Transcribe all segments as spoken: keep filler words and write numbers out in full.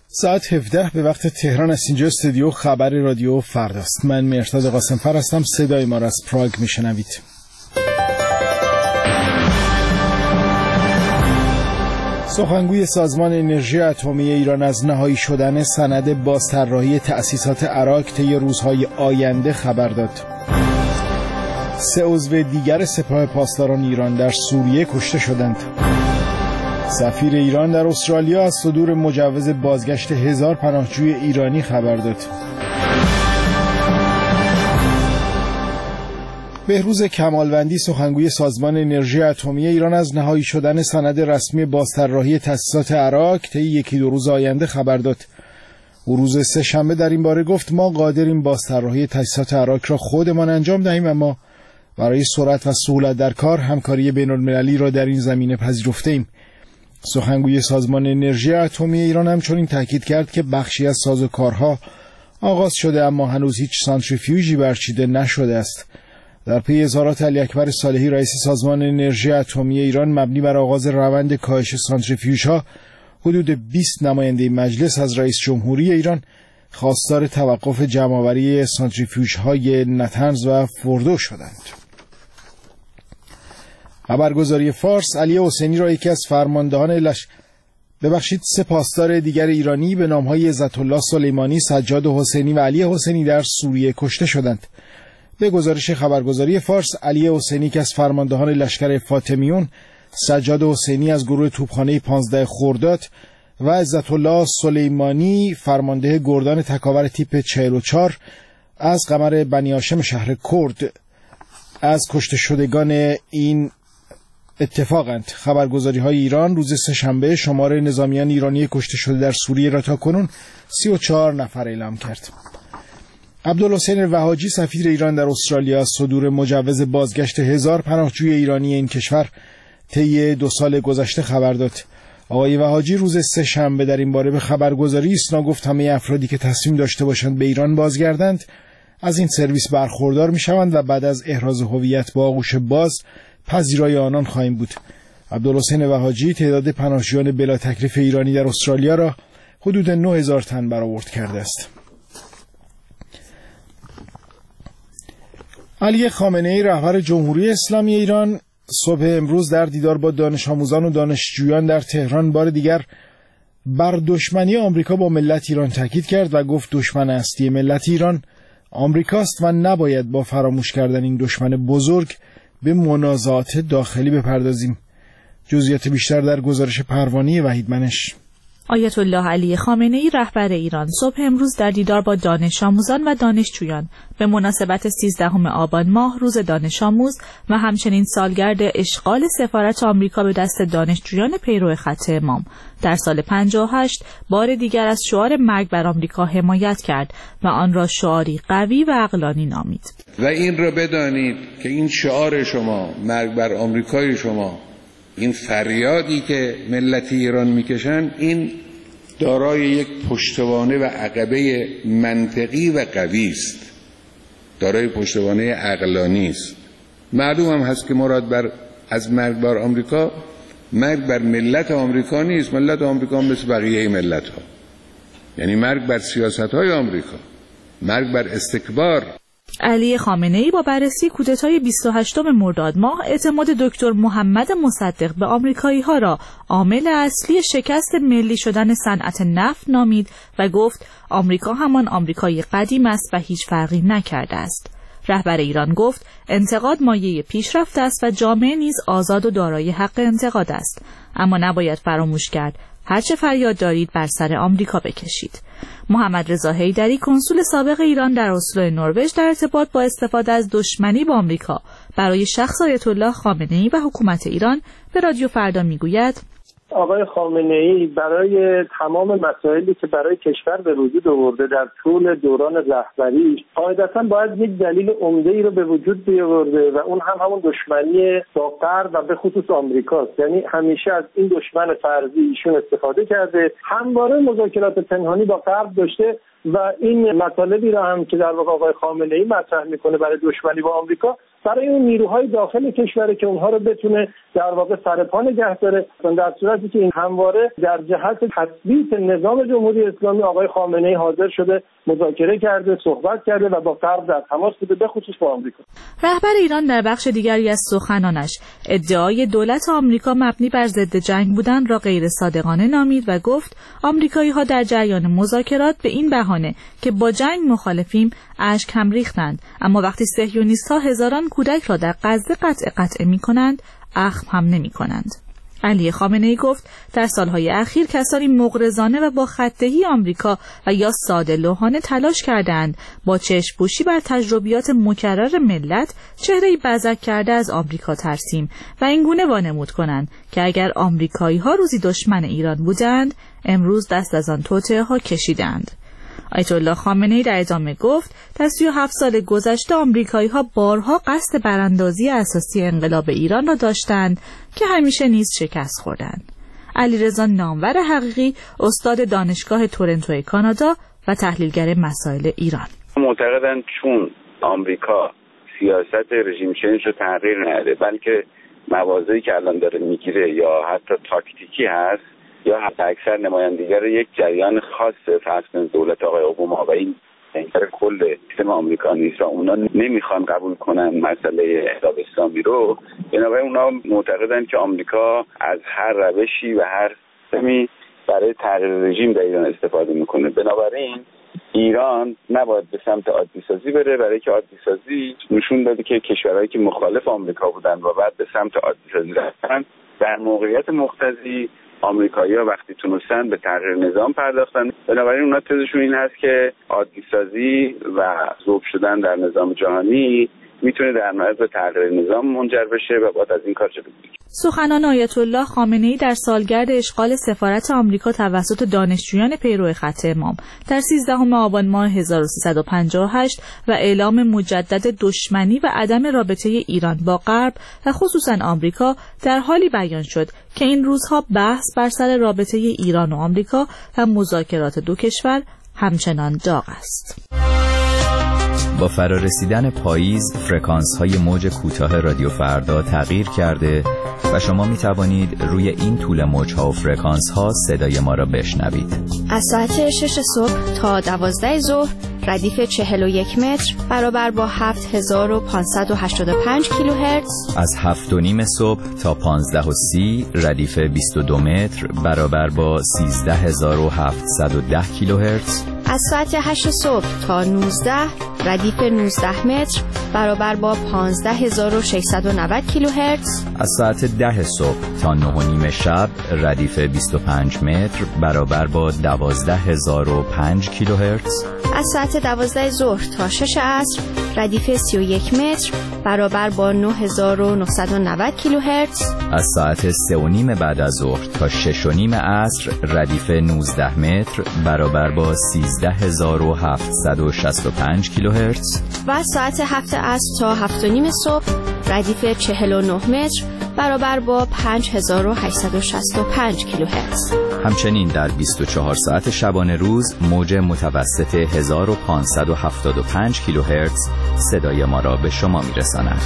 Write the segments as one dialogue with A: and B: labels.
A: ساعت هفده به وقت تهران از اینجا استودیو خبر رادیو فرداست. من مهرداد قاسمفر هستم. صدای ما را از پراگ میشنوید. سخنگوی سازمان انرژی اتمی ایران از نهایی شدن سند بازطراحی تأسیسات اراک طی روزهای آینده خبر داد. سه عضو دیگر سپاه پاسداران ایران در سوریه کشته شدند. سفیر ایران در استرالیا از صدور مجوز بازگشت هزار پناهجوی ایرانی خبر داد. بهروز کمالوندی سخنگوی سازمان انرژی اتمی ایران از نهایی شدن سند رسمی بازطراحی تأسیسات اراک طی یکی دو روز آینده خبر داد. او روز سه شنبه در این باره گفت ما قادریم بازطراحی تأسیسات اراک را خودمان انجام دهیم، اما برای سرعت و سهولت در کار همکاری بین‌المللی را در این زمینه پذیرفته‌ایم. سخنگوی سازمان انرژی اتمی ایران همچنین تاکید کرد که بخشی از سازوکارها آغاز شده اما هنوز هیچ سانتریفیوژی برچیده نشده است. در پی اظهارات علی اکبر صالحی رئیس سازمان انرژی اتمی ایران مبنی بر آغاز روند کاهش سانتریفیوژها، حدود بیست نماینده مجلس از رئیس جمهوری ایران خواستار توقف جمع‌آوری سانتریفیوژهای نتنز و فوردو شدند. خبرگزاری فارس علی حسینی را یکی از فرماندهان لش ببخشید سه پاسدار دیگر ایرانی به نام‌های عزت‌الله سلیمانی، سجاد حسینی و علی حسینی در سوریه کشته شدند. به گزارش خبرگزاری فارس، علی حسینی که از فرماندهان لشکر فاطمیون، سجاد حسینی از گروه توپخانه پانزده خرداد و عزت‌الله سلیمانی فرمانده گردان تکاور تیپ چهل و چهار از قمر بنی هاشم شهر کرد از کشته شدگان این اتفاقند. خبرگزاری‌های ایران روز سه شنبه شمار نظامیان ایرانی کشته شده در سوریه را تاکنون سی و چهار نفر اعلام کرد. عبدالحسین وهاجی سفیر ایران در استرالیا از صدور مجوز بازگشت هزار پناهجوی ایرانی این کشور طی دو سال گذشته خبر داد. آقای وهاجی روز سه شنبه در این باره به خبرگزاری ایسنا گفت همه افرادی که تصمیم داشته باشند به ایران بازگردند از این سرویس برخوردار می‌شوند و بعد از احراز هویت با آغوش باز پذیرای آنان خواهیم بود. عبدالحسین وهاجی تعداد پناهجویان بلا تکلیف ایرانی در استرالیا را حدود نه هزار تن برآورد کرده است. علی خامنه‌ای رهبر جمهوری اسلامی ایران صبح امروز در دیدار با دانش آموزان و دانشجویان در تهران بار دیگر بر دشمنی آمریکا با ملت ایران تاکید کرد و گفت دشمن اصلی ملت ایران آمریکاست و نباید با فراموش کردن این دشمن بزرگ به منازعات داخلی بپردازیم. جزئیات بیشتر در گزارش پروانی وحید منش.
B: آیت الله علی خامنه‌ای رهبر ایران صبح امروز در دیدار با دانش آموزان و دانشجویان به مناسبت سیزدهم آبان ماه روز دانش آموز و همچنین سالگرد اشغال سفارت آمریکا به دست دانشجویان پیرو خط امام در سال پنجاه و هشت بار دیگر از شعار مرگ بر آمریکا حمایت کرد و آن را شعاری قوی و عقلانی نامید.
C: و این را بدانید که این شعار شما، مرگ بر آمریکای شما، این فریادی که ملت ایران میکشن، این دارای یک پشتوانه و عقبه منطقی و قوی است، دارای پشتوانه عقلانی است. معلوم هم هست که مراد بر از مرگ بر آمریکا مرگ بر ملت آمریکا نیست. ملت آمریکا مثل بقیه ملت ها، یعنی مرگ بر سیاست های آمریکا، مرگ بر استکبار.
B: علی خامنه‌ای با بررسی کودتای بیست و هشتم مرداد ماه اعتماد دکتر محمد مصدق به آمریکایی‌ها را عامل اصلی شکست ملی شدن صنعت نفت نامید و گفت آمریکا همان آمریکای قدیم است و هیچ فرقی نکرده است. رهبر ایران گفت انتقاد مایه پیشرفت است و جامعه نیز آزاد و دارای حق انتقاد است، اما نباید فراموش کرد هرچه فریاد دارید بر سر آمریکا بکشید. محمد رضا حیدری کنسول سابق ایران در اسلو نروژ در ارتباط با استفاده از دشمنی با آمریکا برای شخص آیت الله خامنه‌ای و حکومت ایران به رادیو فردا میگوید
D: آقای خامنه‌ای برای تمام مسائلی که برای کشور به وجود آورده در طول دوران رهبریش قاعدتاً باید یک دلیل عمده‌ای رو به وجود بیاورده و اون هم همون دشمنی با غرب و به خصوص آمریکاست. یعنی همیشه از این دشمن فرضی ایشون استفاده کرده، همواره مذاکرات پنهانی با غرب داشته و این مطالبی را هم که در واقع آقای خامنه‌ای مطرح میکنه برای دشمنی با آمریکا برای اون نیروهای داخل کشور که اونها رو بتونه در واقع سرپا نگه داره، در صورتی که این همواره در جهت تثبیت نظام جمهوری اسلامی آقای خامنه‌ای حاضر شده مذاکره کرده، صحبت کرده و با غرب در تماس بوده، به خصوص با آمریکا.
B: رهبر ایران در بخش دیگری از سخنانش ادعای دولت آمریکا مبنی بر ضد جنگ بودن را غیر صادقانه نامید و گفت آمریکایی‌ها در جریان مذاکرات به این بهانه که با جنگ مخالفیم اشک هم ریختند، اما وقتی صهیونیست‌ها هزاران کودک را در غزه قطع قطع می‌کنند اخم هم نمی‌کنند. علی خامنه‌ای گفت در سالهای اخیر کسانی مغرضانه و با خطه‌ای آمریکا و یا ساده لوحانه تلاش کردند با چشم‌پوشی بر تجربیات مکرر ملت چهره‌ای بزک کرده از آمریکا ترسیم و اینگونه وانمود کنند که اگر آمریکایی‌ها روزی دشمن ایران بودند امروز دست از آن توطئه‌ها کشیدند. آیت الله خامنه‌ای در ادامه گفت در سی و هفت سال گذشته آمریکایی‌ها بارها قصد براندازی اساسی انقلاب ایران را داشتند که همیشه نیز شکست خوردند. علیرضا نامور حقیقی استاد دانشگاه تورنتو کانادا و تحلیلگر مسائل ایران
E: معتقدند چون آمریکا سیاست رژیم شناسی رو تغییر نده بلکه موازی که الان داره میگیره یا حتی تاکتیکی هست یا حتی اکثر نمایندگی یک جریان خاص فرض کنید دولت آقای اوباما و این انکار کل سیستم آمریکا نیست و اونا نمیخوان قبول کنن مسئله انقلاب اسلامی رو، بنابراین اونا معتقدن که آمریکا از هر روشی و هر سیستمی برای تغییر رژیم در ایران استفاده میکنه. بنابراین ایران نباید به سمت عادی سازی بره، برای که عادی سازی نشون داده که کشورهایی که مخالف آمریکا بودن و بعد به سمت عادی سازی رفتن در موقعیت مقتضی آمریکایی‌ها وقتی تونستن به تغییر نظام پرداختن. بنابراین اونا تزشون این هست که عادی سازی و ذوب شدن در نظام جهانی میتونه در نهایت به تغییر نظام منجر بشه و باید از این کار جلو بگیریم.
B: سخنان آیت الله خامنه‌ای در سالگرد اشغال سفارت آمریکا توسط دانشجویان پیرو خط امام در سیزدهم آبان ماه هزار و سیصد و پنجاه و هشت و اعلام مجدد دشمنی و عدم رابطه ایران با غرب و خصوصا آمریکا در حالی بیان شد که این روزها بحث بر سر رابطه ایران و آمریکا و مذاکرات دو کشور همچنان داغ است.
F: با فرارسیدن پاییز فرکانس‌های موج کوتاه رادیو فردا تغییر کرده و شما می توانید روی این طول موج‌ها و فرکانس‌ها صدای ما را بشنوید.
G: از ساعت شش صبح تا دوازده ظهر ردیف چهل و یک متر برابر با هفت هزار و پانصد و هشتاد و پنج کیلوهرتز.
F: از هفت و نیم صبح تا پانزده و سی ردیف بیست و دو متر برابر با سیزده هزار و هفتصد و ده کیلوهرتز.
G: از ساعت هشت صبح تا نوزده ردیف نوزده متر برابر با پانزده هزار و ششصد و نود کیلوهرتز.
F: از ساعت ده صبح تا نه و نیم شب ردیف بیست و پنج متر برابر با دوازده هزار و پنج کیلوهرتز.
G: از ساعت دوازده ظهر تا شش عصر ردیف سی و یک متر برابر با نه هزار و نهصد و نود کیلوهرتز.
F: از ساعت سه و نیم بعد از ظهر تا شش و نیم عصر ردیف نوزده متر برابر با سیزده هزار و هفتصد و شصت و پنج کیلوهرتز.
G: و از ساعت هفت عصر تا هفت و نیم صبح ردیف چهل و نه متر برابر با پنج هزار و هشتصد و شصت و پنج کیلوهرتز.
F: همچنین در بیست و چهار ساعت شبانه روز موج متوسط هزار و پانصد و هفتاد و پنج کیلوهرتز صدای ما را به شما میرساند.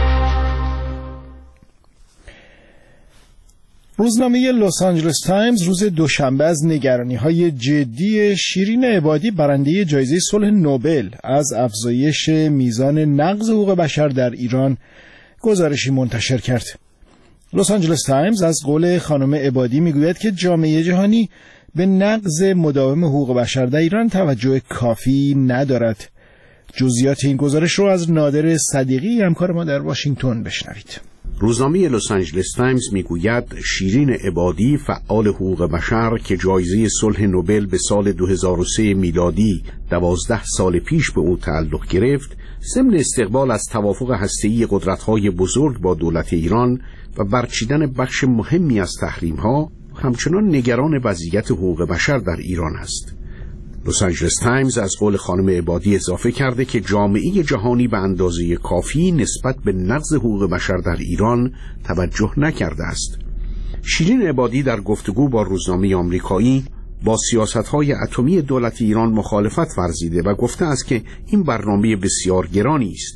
A: روزنامه لس آنجلس تایمز روز دوشنبه از نگرانی‌های جدی شیرین عبادی برنده جایزه صلح نوبل از افزایش میزان نقض حقوق بشر در ایران گزارشی منتشر کرد. لس آنجلس تایمز از قول خانم عبادی میگوید که جامعه جهانی به نقض مداوم حقوق بشر در ایران توجه کافی ندارد. جزئیات این گزارش رو از نادر صدیقی همکار ما در واشنگتن بشنوید.
H: روزنامه لس آنجلس تایمز میگوید شیرین عبادی فعال حقوق بشر که جایزه صلح نوبل به سال دو هزار و سه میلادی دوازده سال پیش به او تعلق گرفت، ضمن استقبال از توافق هسته‌ای قدرت‌های بزرگ با دولت ایران و برچیدن بخش مهمی از تحریم‌ها، همچنان نگران وضعیت حقوق بشر در ایران است. لس آنجلس تایمز از قول خانم عبادی اضافه کرده که جامعه جهانی به اندازه کافی نسبت به نقض حقوق بشر در ایران توجه نکرده است. شیرین عبادی در گفتگو با روزنامه آمریکایی با سیاست‌های اتمی دولت ایران مخالفت ورزیده و گفته است که این برنامه بسیار گرانی است.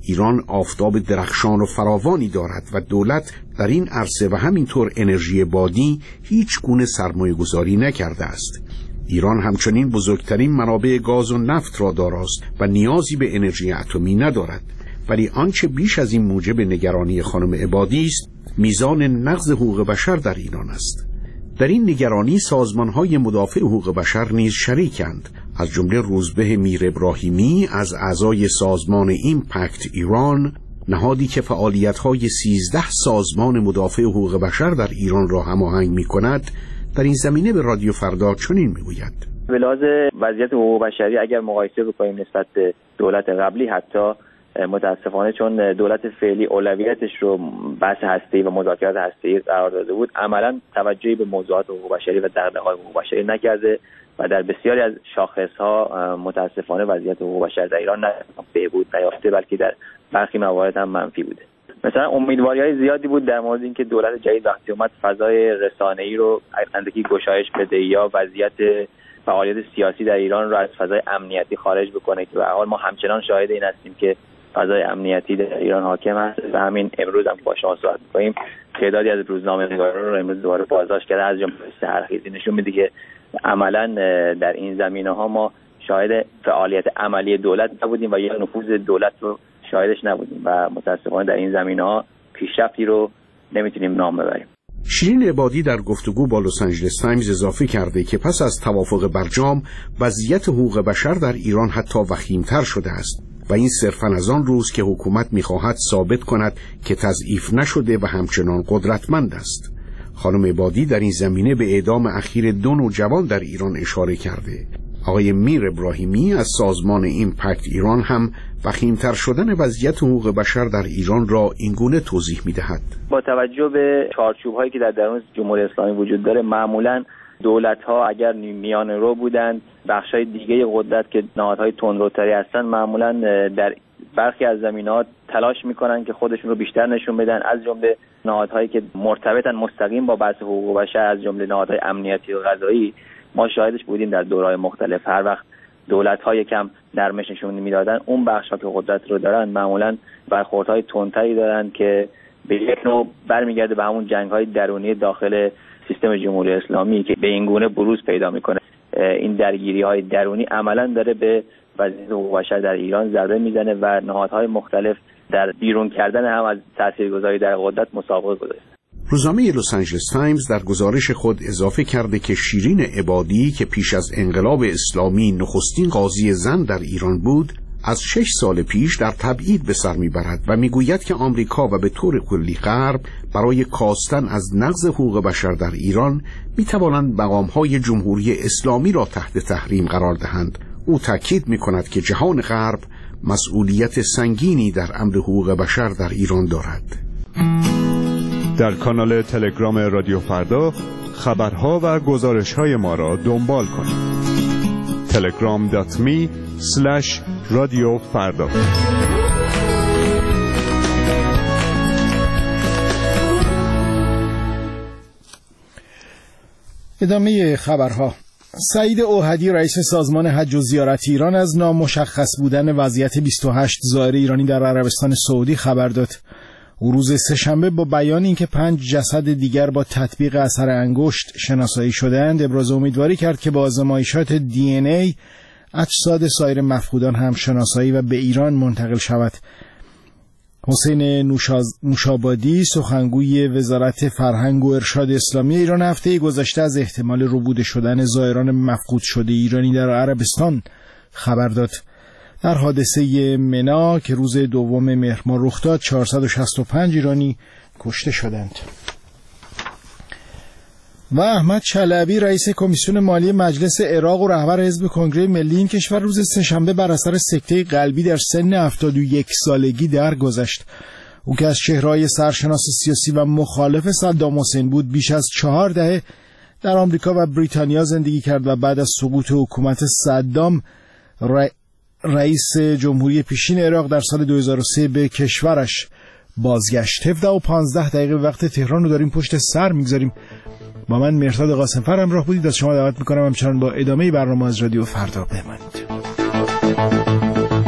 H: ایران آفتاب درخشان و فراوانی دارد و دولت در این عرصه و همینطور انرژی بادی هیچ گونه سرمایه گذاری نکرده است. ایران همچنین بزرگترین منابع گاز و نفت را داراست و نیازی به انرژی اتمی ندارد. ولی آنچه بیش از این موجب نگرانی خانم عبادی است میزان نقض حقوق بشر در ایران است. در این نگرانی سازمان‌های مدافع حقوق بشر نیز شریکند، از جمله روزبه میر ابراهیمی از اعضای سازمان ایمپکت ایران، نهادی که فعالیت‌های سیزده سازمان مدافع حقوق بشر در ایران را هماهنگ می‌کند، در این زمینه به رادیو فردا چنین می‌گوید:
I: به لحاظ وضعیت حقوق بشری اگر مقایسه بکنیم نسبت به دولت قبلی، حتی متاسفانه چون دولت فعلی اولویتش رو بحث هسته‌ای و مذاکرات هسته‌ای قرار داده بود، عملاً توجهی به موضوعات حقوق بشری و دغدغه‌های حقوق بشری نکرده و در بسیاری از شاخص‌ها متاسفانه وضعیت حقوق بشر در ایران نه بهبود نیافته، بلکه در برخی موارد هم منفی بوده. مثلا امیدواری‌های زیادی بود در مورد اینکه دولت جدید وقتی اومد فضای رسانه‌ای رو اندکی گشایش بده یا وضعیت فعالیت سیاسی در ایران رو از فضای امنیتی خارج بکنه، که به هر حال ما همچنان شاهد این هستیم که فضای امنیتی در ایران حاکم است و همین امروز هم با شما صحبت می‌کنیم تعدادی از روزنامه‌نگاران رو امروز دوباره بازداشت کرده، از جمله سحرخیزی. نشون میده که عملاً در این زمینه‌ها ما شاهد فعالیت عملی دولت نبودیم و یا نفوذ دولت رو شاهدش نبودیم و متأسفانه در این زمینه‌ها پیشرفتی رو نمیتونیم نام ببریم.
H: شیرین عبادی در گفتگو با لس آنجلس تایمز اضافه کرده که پس از توافق برجام وضعیت حقوق بشر در ایران حتی وخیم‌تر شده است و این صرفاً از آن روز که حکومت می‌خواهد ثابت کند که تضعیف نشده و همچنان قدرتمند است. خانم عبادی در این زمینه به اعدام اخیر دو نوجوان در ایران اشاره کرده. آقای میر ابراهیمی از سازمان ایمپکت ایران هم وخیم‌تر شدن وضعیت حقوق بشر در ایران را اینگونه توضیح می‌دهد:
I: با توجه به چارچوب‌هایی که در درون جمهوری اسلامی وجود داره، معمولاً دولت‌ها اگر میانه رو بودند، بخش‌های دیگه قدرت که نهادهای تندروتری هستن معمولاً در برخی از زمینه‌ها تلاش می‌کنن که خودشون رو بیشتر نشون بدن، از جمله نهادهایی که مرتبطن مستقیم با بحث حقوق بشر، از جمله نهادهای امنیتی و قضایی. ما شاهدش بودیم در دوره‌های مختلف، هر وقت دولت‌ها یکم نرمش نشون میدادن، اون بخش‌ها که قدرت رو دارن معمولاً برخوردهای تندتری دارن که به یک نوع برمیگرده به همون جنگ‌های درونی داخل سیستم جمهوری اسلامی که به این گونه بروز پیدا میکنه. این درگیری‌های درونی عملاً داره به وضعیت حقوق بشر در ایران ضربه میزنه و نهادهای مختلف در بیرون کردن هم از تاثیرگذاری در قدرت مسابقه گذاشته.
H: روزنامه لس آنجلس تایمز در گزارش خود اضافه کرده که شیرین عبادی که پیش از انقلاب اسلامی نخستین قاضی زن در ایران بود، از شش سال پیش در تبعید به سر میبرد و میگوید که آمریکا و به طور کلی غرب برای کاستن از نقض حقوق بشر در ایران میتوانند مقامهای جمهوری اسلامی را تحت تحریم قرار دهند. او تاکید میکند که جهان غرب مسئولیت سنگینی در امر حقوق بشر در ایران دارد.
J: در کانال تلگرام رادیو فردا خبرها و گزارش‌های ما را دنبال کنید. تلگرام دات می اسلش رادیو فردا.
A: ادامه خبرها. سعید اوحدی رئیس سازمان حج و زیارت ایران از نامشخص بودن وضعیت بیست و هشت زائر ایرانی در عربستان سعودی خبر داد. او روز سه‌شنبه با بیان اینکه پنج جسد دیگر با تطبیق اثر انگشت شناسایی شده‌اند ابراز امیدواری کرد که با آزمایشات دی ان ای اجساد سایر مفقودان هم شناسایی و به ایران منتقل شود. حسین نوشاز... نوشابادی سخنگوی وزارت فرهنگ و ارشاد اسلامی ایران هفته گذشته از احتمال ربوده شدن زائران مفقود شده ایرانی در عربستان خبر داد. در حادثه منا که روز دوم مهر ماه رخ داد چهارصد و شصت و پنج ایرانی کشته شدند. و احمد چلبی رئیس کمیسیون مالی مجلس عراق و رهبر حزب کنگره ملی این کشور روز سه‌شنبه بر اثر سکته قلبی در سن هفتاد و یک سالگی درگذشت. او که از چهره‌های سرشناس سیاسی و مخالف صدام حسین بود، بیش از چهار دهه در آمریکا و بریتانیا زندگی کرد و بعد از سقوط حکومت صدام رئیس جمهوری پیشین عراق در سال دو هزار و سه به کشورش بازگشت. هفده و پانزده دقیقه وقت تهران رو داریم پشت سر میگذاریم. با من مهرداد قاسمفر همراه بودید. از شما دعوت میکنم همچنان با ادامه برنامه از رادیو فردا بمانید.